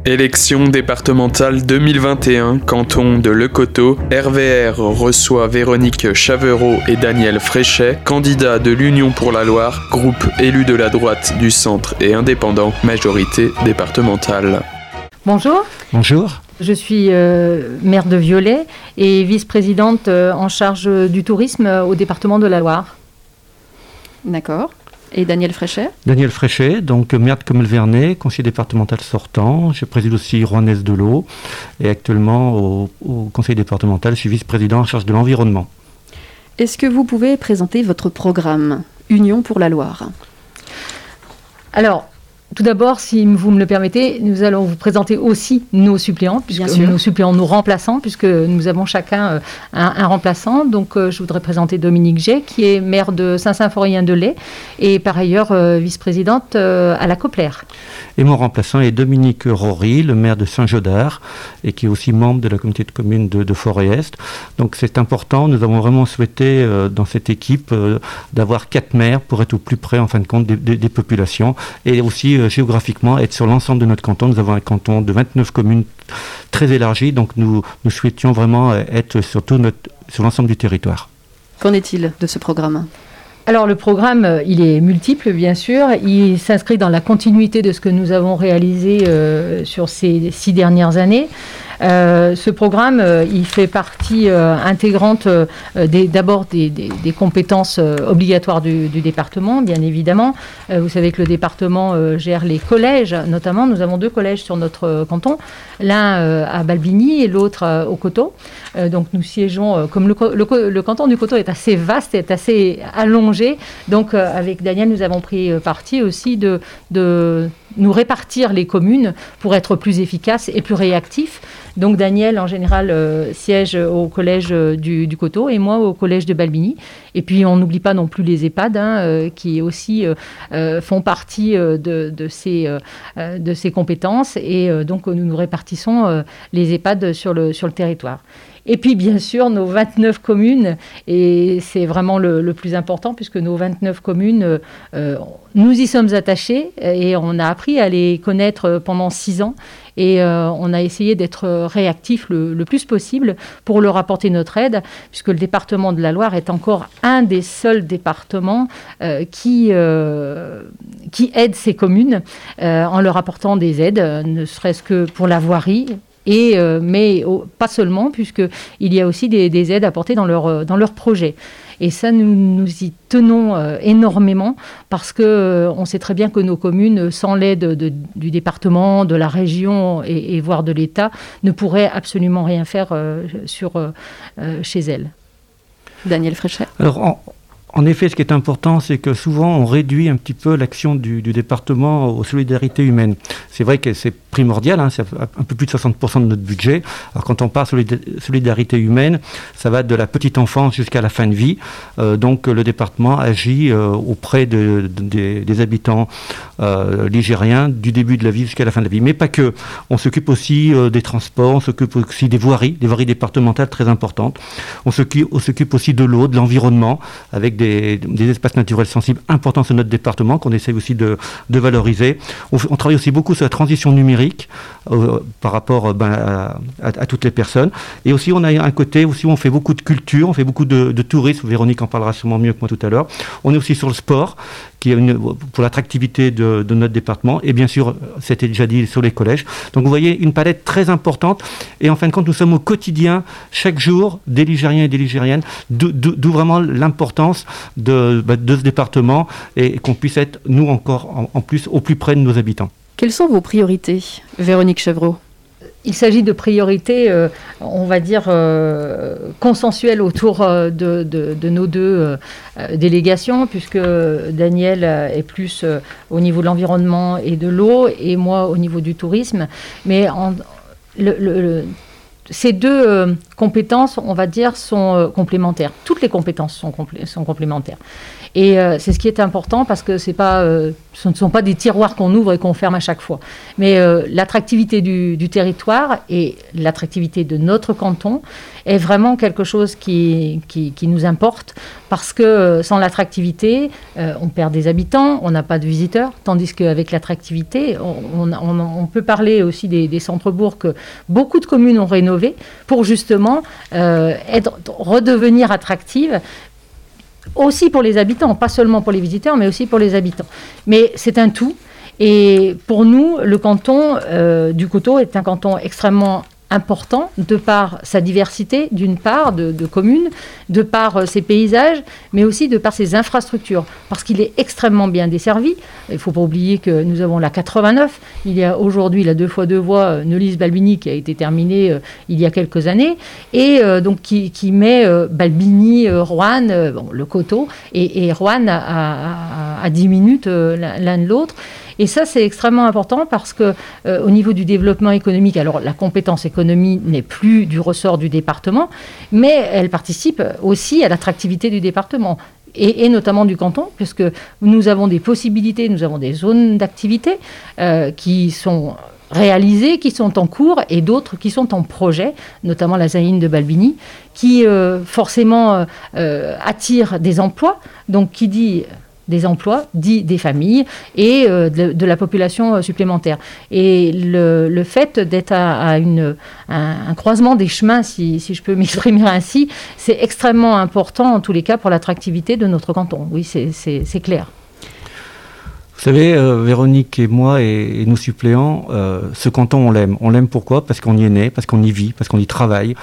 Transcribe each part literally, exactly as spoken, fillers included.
Élection départementale deux mille vingt et un, canton de Le Coteau. R V R reçoit Véronique Chavereau et Daniel Fréchet, candidats de l'Union pour la Loire, groupe élu de la droite, du centre et indépendant, majorité départementale. Bonjour. Bonjour. Je suis euh, maire de Viollet et vice-présidente euh, en charge du tourisme euh, au département de la Loire. D'accord. Et Daniel Fréchet ? Daniel Fréchet, donc maire de Comelles-Vernet, conseiller départemental sortant. Je préside aussi Rouennaise de l'Eau et actuellement au, au conseil départemental, je suis vice-président en charge de l'environnement. Est-ce que vous pouvez présenter votre programme Union pour la Loire ? Alors, tout d'abord, si vous me le permettez, nous allons vous présenter aussi nos suppléants, puisque nos suppléants, nos remplaçants, puisque nous avons chacun un, un remplaçant. Donc, euh, je voudrais présenter Dominique Gay, qui est maire de Saint-Symphorien-de-Lay et par ailleurs euh, vice-présidente euh, à la Coplère. Et mon remplaçant est Dominique Rory, le maire de Saint-Gaudard et qui est aussi membre de la communauté de communes de, de Forêt-Est. Donc, c'est important. Nous avons vraiment souhaité, euh, dans cette équipe, euh, d'avoir quatre maires pour être au plus près, en fin de compte, des, des, des populations et aussi euh, géographiquement être sur l'ensemble de notre canton. Nous avons un canton de vingt-neuf communes très élargi, donc nous, nous souhaitions vraiment être sur, tout notre, sur l'ensemble du territoire. Qu'en est-il de ce programme ? Alors le programme, il est multiple bien sûr, il s'inscrit dans la continuité de ce que nous avons réalisé euh, sur ces six dernières années. Euh, ce programme, euh, il fait partie euh, intégrante euh, des, d'abord des, des, des compétences euh, obligatoires du, du département, bien évidemment. Euh, vous savez que le département euh, gère les collèges, notamment. Nous avons deux collèges sur notre euh, canton, l'un euh, à Balbigny et l'autre euh, au Coteau. Euh, donc nous siégeons, euh, comme le, le, le canton du Coteau est assez vaste, est assez allongé. Donc euh, avec Daniel, nous avons pris euh, parti aussi de, de nous répartir les communes pour être plus efficaces et plus réactifs. Donc Daniel, en général, euh, siège au collège euh, du, du Coteau et moi au collège de Balbigny. Et puis, on n'oublie pas non plus les EHPAD, hein, euh, qui aussi euh, euh, font partie euh, de, de, ces, euh, de ces compétences. Et euh, donc, nous nous répartissons euh, les EHPAD sur le, sur le territoire. Et puis, bien sûr, nos vingt-neuf communes, et c'est vraiment le, le plus important, puisque nos vingt-neuf communes, euh, nous y sommes attachés et on a appris à les connaître pendant six ans. Et euh, on a essayé d'être réactifs le, le plus possible pour leur apporter notre aide, puisque le département de la Loire est encore un des seuls départements euh, qui, euh, qui aide ces communes euh, en leur apportant des aides, ne serait-ce que pour la voirie. Et, euh, mais oh, pas seulement, puisqu'il y a aussi des, des aides apportées dans leur, dans leur projet. Et ça, nous, nous y tenons euh, énormément parce qu'on euh, sait très bien que nos communes, sans l'aide de, du département, de la région et, et voire de l'État, ne pourraient absolument rien faire euh, sur, euh, chez elles. Daniel Fréchet. Alors, en... En effet, ce qui est important, c'est que souvent, on réduit un petit peu l'action du, du département aux solidarités humaines. C'est vrai que c'est primordial, hein, c'est un peu plus de soixante pour cent de notre budget. Alors, quand on parle de solidarité humaine, ça va de la petite enfance jusqu'à la fin de vie. Euh, donc, le département agit euh, auprès de, de, de, des habitants euh, ligériens du début de la vie jusqu'à la fin de la vie. Mais pas que. On s'occupe aussi euh, des transports, on s'occupe aussi des voiries, des voiries départementales très importantes. On s'occupe, on s'occupe aussi de l'eau, de l'environnement, avec des Des, des espaces naturels sensibles importants sur notre département qu'on essaie aussi de, de valoriser. On, on travaille aussi beaucoup sur la transition numérique euh, par rapport ben, à, à, à toutes les personnes. Et aussi, on a un côté aussi où on fait beaucoup de culture, on fait beaucoup de, de tourisme. Véronique en parlera sûrement mieux que moi tout à l'heure. On est aussi sur le sport, qui est une, pour l'attractivité de, de notre département. Et bien sûr, c'était déjà dit sur les collèges. Donc vous voyez, une palette très importante. Et en fin de compte, nous sommes au quotidien, chaque jour, des Ligériens et des Ligériennes, d'où, d'où vraiment l'importance de, de ce département et qu'on puisse être, nous encore, en, en plus, au plus près de nos habitants. Quelles sont vos priorités, Véronique Chavereau ? Il s'agit de priorités, euh, on va dire, euh, consensuelles autour euh, de, de, de nos deux euh, délégations, puisque Daniel est plus euh, au niveau de l'environnement et de l'eau, et moi au niveau du tourisme. Mais en, le, le, le, ces deux euh, compétences, on va dire, sont euh, complémentaires. Toutes les compétences sont, complé- sont complémentaires. Et euh, c'est ce qui est important parce que c'est pas, euh, ce ne sont pas des tiroirs qu'on ouvre et qu'on ferme à chaque fois. Mais euh, l'attractivité du, du territoire et l'attractivité de notre canton est vraiment quelque chose qui, qui, qui nous importe parce que euh, sans l'attractivité, euh, on perd des habitants, on n'a pas de visiteurs, tandis qu'avec l'attractivité, on, on, on peut parler aussi des, des centres-bourgs que beaucoup de communes ont rénovés pour justement euh, être, redevenir attractives. Aussi pour les habitants, pas seulement pour les visiteurs, mais aussi pour les habitants. Mais c'est un tout. Et pour nous, le canton euh, du Coteau est un canton extrêmement important de par sa diversité, d'une part, de, de communes, de par euh, ses paysages, mais aussi de par ses infrastructures, parce qu'il est extrêmement bien desservi. Il ne faut pas oublier que nous avons la quatre-vingt-neuf. Il y a aujourd'hui la deux fois deux voies euh, Neuilly-Balbigny qui a été terminée euh, il y a quelques années, et euh, donc qui, qui met euh, Balbigny, euh, Roanne, euh, bon, le Coteau, et, et Roanne à, à, à dix minutes euh, l'un de l'autre. Et ça, c'est extrêmement important parce que euh, au niveau du développement économique, alors la compétence économie n'est plus du ressort du département, mais elle participe aussi à l'attractivité du département. Et, et notamment du canton, puisque nous avons des possibilités, nous avons des zones d'activité euh, qui sont réalisées, qui sont en cours, et d'autres qui sont en projet, notamment la Zaïne de Balbigny, qui euh, forcément euh, attire des emplois. Donc qui dit des emplois, dit des familles et euh, de, de la population euh, supplémentaire. Et le, le fait d'être à, à une, un, un croisement des chemins, si, si je peux m'exprimer ainsi, c'est extrêmement important en tous les cas pour l'attractivité de notre canton. Oui, c'est, c'est, c'est clair. Vous savez, euh, Véronique et moi et, et nos suppléants, euh, ce canton, on l'aime. On l'aime pourquoi ? Parce qu'on y est né, parce qu'on y vit, parce qu'on y travaille.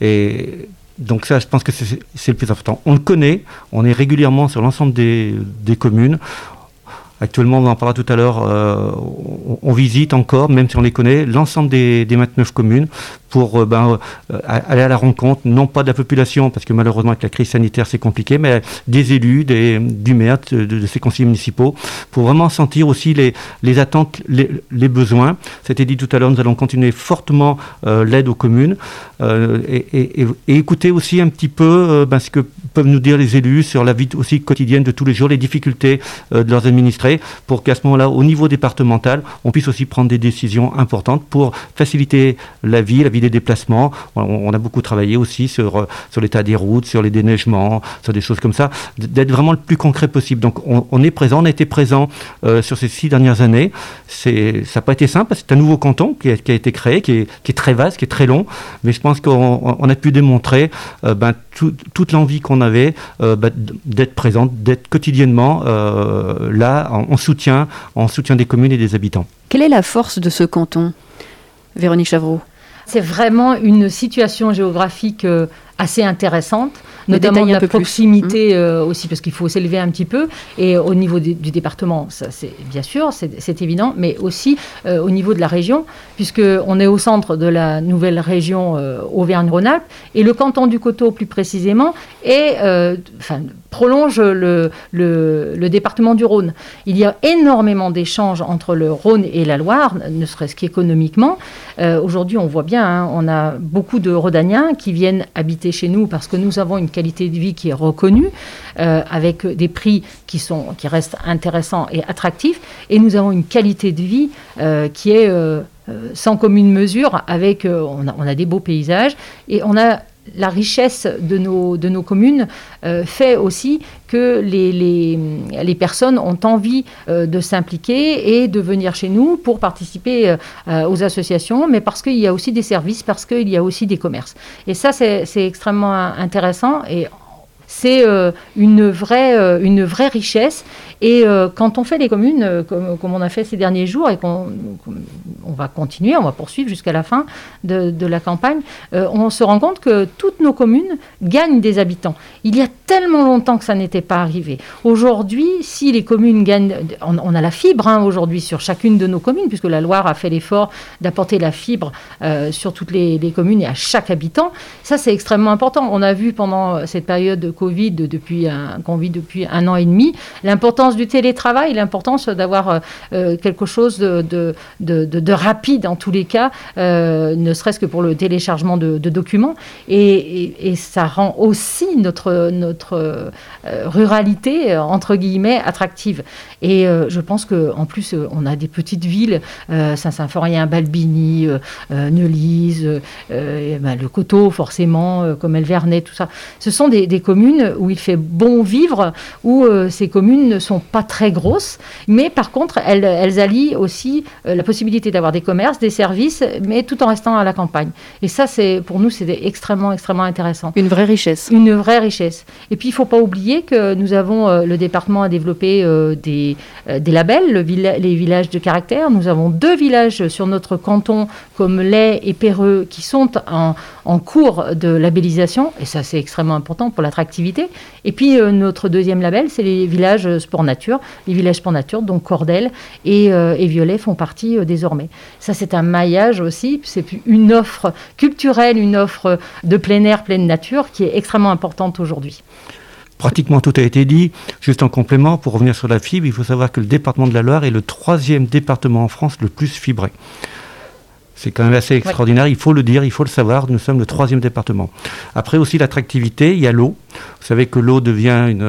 Et donc ça, je pense que c'est, c'est le plus important. On le connaît, on est régulièrement sur l'ensemble des, des communes. Actuellement, on en parlera tout à l'heure, euh, on, on visite encore, même si on les connaît, l'ensemble des, des vingt-neuf communes pour euh, ben, euh, aller à la rencontre, non pas de la population, parce que malheureusement avec la crise sanitaire c'est compliqué, mais des élus, des, du maire, de, de ces conseillers municipaux, pour vraiment sentir aussi les, les attentes, les, les besoins. C'était dit tout à l'heure, nous allons continuer fortement euh, l'aide aux communes euh, et, et, et, et écouter aussi un petit peu euh, ben, ce que peuvent nous dire les élus sur la vie aussi quotidienne de tous les jours, les difficultés euh, de leurs administrés, pour qu'à ce moment-là, au niveau départemental, on puisse aussi prendre des décisions importantes pour faciliter la vie, la vie des déplacements. On, on a beaucoup travaillé aussi sur, sur l'état des routes, sur les déneigements, sur des choses comme ça, d'être vraiment le plus concret possible. Donc on, on est présent, on a été présent euh, sur ces six dernières années. C'est, ça n'a pas été simple, parce que c'est un nouveau canton qui a, qui a été créé, qui est, qui est très vaste, qui est très long, mais je pense qu'on on a pu démontrer euh, ben, tout, toute l'envie qu'on avait euh, ben, d'être présent, d'être quotidiennement euh, là, en, en soutien, en soutien des communes et des habitants. Quelle est la force de ce canton, Véronique Chavreau ? C'est vraiment une situation géographique euh, assez intéressante, notamment de la proximité euh, aussi, parce qu'il faut s'élever un petit peu, et au niveau du, du département, ça, c'est bien sûr, c'est, c'est évident, mais aussi euh, au niveau de la région, puisqu'on est au centre de la nouvelle région euh, Auvergne-Rhône-Alpes, et le canton du Coteau plus précisément, est, euh, enfin, prolonge le, le, le département du Rhône. Il y a énormément d'échanges entre le Rhône et la Loire, ne serait-ce qu'économiquement. Euh, aujourd'hui, on voit bien, hein, on a beaucoup de Rhodaniens qui viennent habiter chez nous parce que nous avons une qualité de vie qui est reconnue, euh, avec des prix qui, sont, qui restent intéressants et attractifs, et nous avons une qualité de vie euh, qui est euh, sans commune mesure, avec, euh, on, a, on a des beaux paysages, et on a la richesse de nos, de nos communes euh, fait aussi que les, les, les personnes ont envie euh, de s'impliquer et de venir chez nous pour participer euh, aux associations, mais parce qu'il y a aussi des services, parce qu'il y a aussi des commerces. Et ça, c'est, c'est extrêmement intéressant, et c'est euh, une, vraie, euh, une vraie richesse. Et euh, quand on fait les communes, euh, comme, comme on a fait ces derniers jours, et qu'on on va continuer, on va poursuivre jusqu'à la fin de, de la campagne, euh, on se rend compte que toutes nos communes gagnent des habitants. Il y a tellement longtemps que ça n'était pas arrivé. Aujourd'hui, si les communes gagnent... On, on a la fibre hein, aujourd'hui sur chacune de nos communes, puisque la Loire a fait l'effort d'apporter la fibre euh, sur toutes les, les communes et à chaque habitant. Ça, c'est extrêmement important. On a vu pendant cette période Covid depuis un, qu'on vit depuis un an et demi, l'importance du télétravail, l'importance d'avoir euh, quelque chose de, de, de, de, de rapide en tous les cas, euh, ne serait-ce que pour le téléchargement de, de documents. Et, et, et ça rend aussi notre, notre euh, ruralité, entre guillemets, attractive. Et euh, je pense qu'en plus, euh, on a des petites villes, euh, Saint-Symphorien, Balbini, euh, euh, Neulise, euh, et ben, le Coteau, forcément, euh, comme Elvernay, tout ça. Ce sont des, des communes où il fait bon vivre, où euh, ces communes ne sont pas très grosses, mais par contre, elles, elles allient aussi euh, la possibilité d'avoir des commerces, des services, mais tout en restant à la campagne. Et ça, c'est, pour nous, c'est extrêmement, extrêmement intéressant. Une vraie richesse. Une vraie richesse. Et puis, il ne faut pas oublier que nous avons, euh, le département a développé euh, des, euh, des labels, le villa- les villages de caractère. Nous avons deux villages sur notre canton, comme Lay et Perreux, qui sont en, en cours de labellisation. Et ça, c'est extrêmement important pour l'attractivité. Et puis, euh, notre deuxième label, c'est les villages sport nature. Les villages sport nature, donc Cordel et, euh, et Violet font partie euh, désormais. Ça, c'est un maillage aussi. C'est une offre culturelle, une offre de plein air, pleine nature, qui est extrêmement importante aujourd'hui. Pratiquement tout a été dit. Juste en complément, pour revenir sur la fibre, il faut savoir que le département de la Loire est le troisième département en France le plus fibré. C'est quand même assez extraordinaire, ouais. Il faut le dire, il faut le savoir, nous sommes le troisième département. Après aussi l'attractivité, il y a l'eau. Vous savez que l'eau devient une...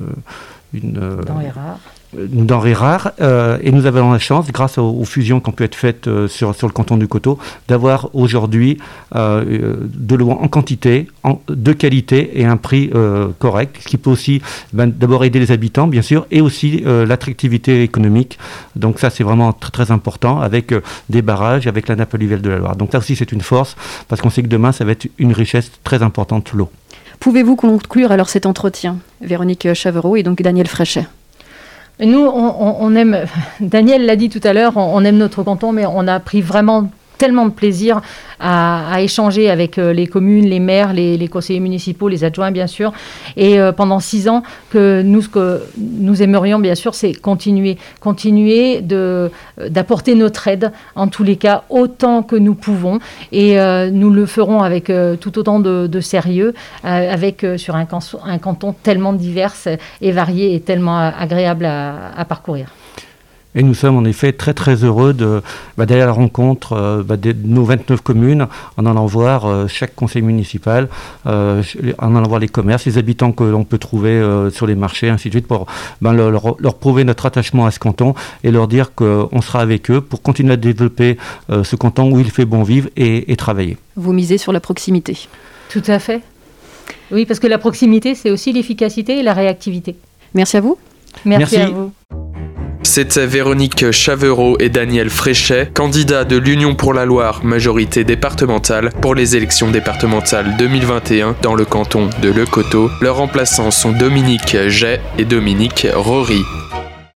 une denrée rare. Une denrée rare, euh, et nous avons la chance, grâce aux, aux fusions qui ont pu être faites euh, sur, sur le canton du Coteau, d'avoir aujourd'hui euh, de l'eau en quantité, en, de qualité et un prix euh, correct, ce qui peut aussi ben, d'abord aider les habitants, bien sûr, et aussi euh, l'attractivité économique. Donc ça, c'est vraiment très, très important, avec euh, des barrages, avec la nappe alluviale de la Loire. Donc ça aussi, c'est une force, parce qu'on sait que demain, ça va être une richesse très importante, l'eau. Pouvez-vous conclure alors cet entretien, Véronique Chavereau et donc Daniel Fréchet? Nous, on, on aime, Daniel l'a dit tout à l'heure, on, on aime notre canton, mais on a pris vraiment tellement de plaisir à, à échanger avec euh, les communes, les maires, les, les conseillers municipaux, les adjoints, bien sûr. Et euh, pendant six ans, que nous, ce que nous aimerions, bien sûr, c'est continuer, continuer de, d'apporter notre aide, en tous les cas, autant que nous pouvons. Et euh, nous le ferons avec euh, tout autant de, de sérieux, euh, avec euh, sur un, can- un canton tellement divers et varié et tellement agréable à, à parcourir. Et nous sommes en effet très très heureux de, bah, d'aller à la rencontre euh, bah, de nos vingt-neuf communes, en allant voir euh, chaque conseil municipal, euh, en allant voir les commerces, les habitants que l'on peut trouver euh, sur les marchés, ainsi de suite, pour bah, leur, leur, leur prouver notre attachement à ce canton et leur dire qu'on sera avec eux pour continuer à développer euh, ce canton où il fait bon vivre et, et travailler. Vous misez sur la proximité. Tout à fait. Oui, parce que la proximité, c'est aussi l'efficacité et la réactivité. Merci à vous. Merci, Merci. à vous. C'était Véronique Chavereau et Daniel Fréchet, candidats de l'Union pour la Loire, majorité départementale, pour les élections départementales deux mille vingt et un dans le canton de Le Coteau. Leurs remplaçants sont Dominique Jay et Dominique Rory.